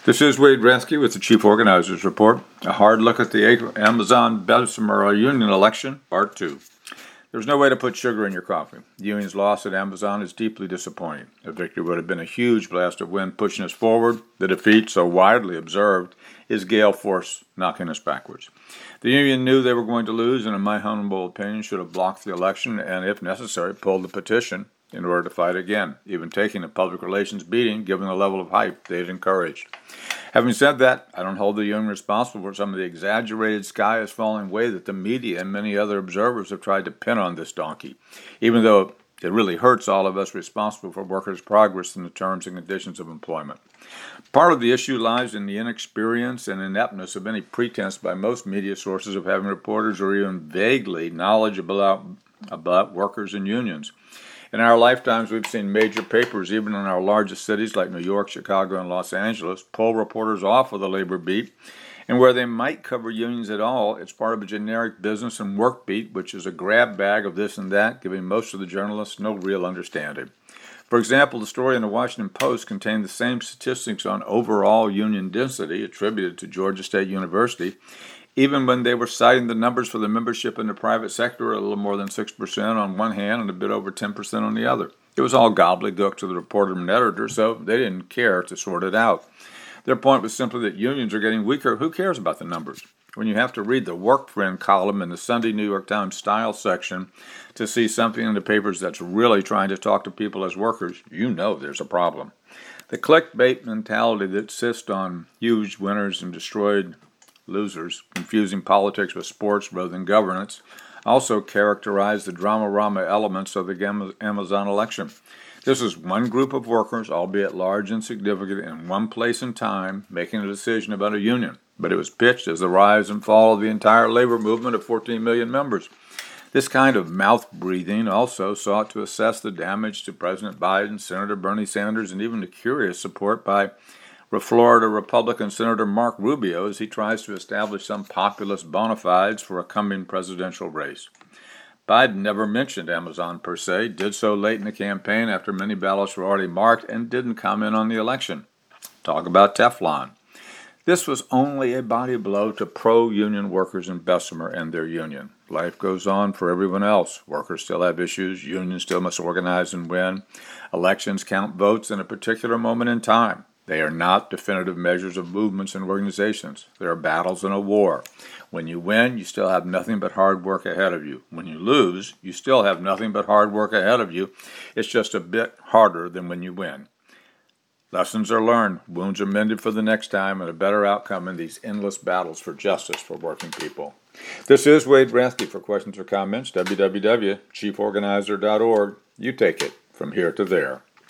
This is Wade Rathke with the Chief Organizers Report, a hard look at the Amazon Bessemer Union election, Part 2. There's no way to put sugar in your coffee. The union's loss at Amazon is deeply disappointing. A victory would have been a huge blast of wind pushing us forward. The defeat, so widely observed, is gale force knocking us backwards. The union knew they were going to lose and, in my humble opinion, should have blocked the election and, if necessary, pulled the petition in order to fight again, even taking a public relations beating given the level of hype they had encouraged. Having said that, I don't hold the union responsible for some of the exaggerated sky is falling way that the media and many other observers have tried to pin on this donkey, even though it really hurts all of us responsible for workers' progress in the terms and conditions of employment. Part of the issue lies in the inexperience and ineptness of any pretense by most media sources of having reporters or even vaguely knowledgeable about workers and unions. In our lifetimes, we've seen major papers, even in our largest cities like New York, Chicago, and Los Angeles, pull reporters off of the labor beat, and where they might cover unions at all, it's part of a generic business and work beat, which is a grab bag of this and that, giving most of the journalists no real understanding. For example, the story in the Washington Post contained the same statistics on overall union density attributed to Georgia State University, even when they were citing the numbers for the membership in the private sector, a little more than 6% on one hand and a bit over 10% on the other. It was all gobbledygook to the reporter and editor, so they didn't care to sort it out. Their point was simply that unions are getting weaker. Who cares about the numbers? When you have to read the Work Friend column in the Sunday New York Times Style section to see something in the papers that's really trying to talk to people as workers, you know there's a problem. The clickbait mentality that insists on huge winners and destroyed losers, confusing politics with sports rather than governance, also characterized the drama-rama elements of the Amazon election. This is one group of workers, albeit large and significant, in one place and time, making a decision about a union. But it was pitched as the rise and fall of the entire labor movement of 14 million members. This kind of mouth-breathing also sought to assess the damage to President Biden, Senator Bernie Sanders, and even the curious support by Florida Republican Senator Mark Rubio as he tries to establish some populist bona fides for a coming presidential race. Biden never mentioned Amazon per se, did so late in the campaign after many ballots were already marked, and didn't comment on the election. Talk about Teflon. This was only a body blow to pro-union workers in Bessemer and their union. Life goes on for everyone else. Workers still have issues. Unions still must organize and win. Elections count votes in a particular moment in time. They are not definitive measures of movements and organizations. They are battles in a war. When you win, you still have nothing but hard work ahead of you. When you lose, you still have nothing but hard work ahead of you. It's just a bit harder than when you win. Lessons are learned, wounds are mended for the next time, and a better outcome in these endless battles for justice for working people. This is Wade Rathke. For questions or comments, www.chieforganizer.org. You take it from here to there.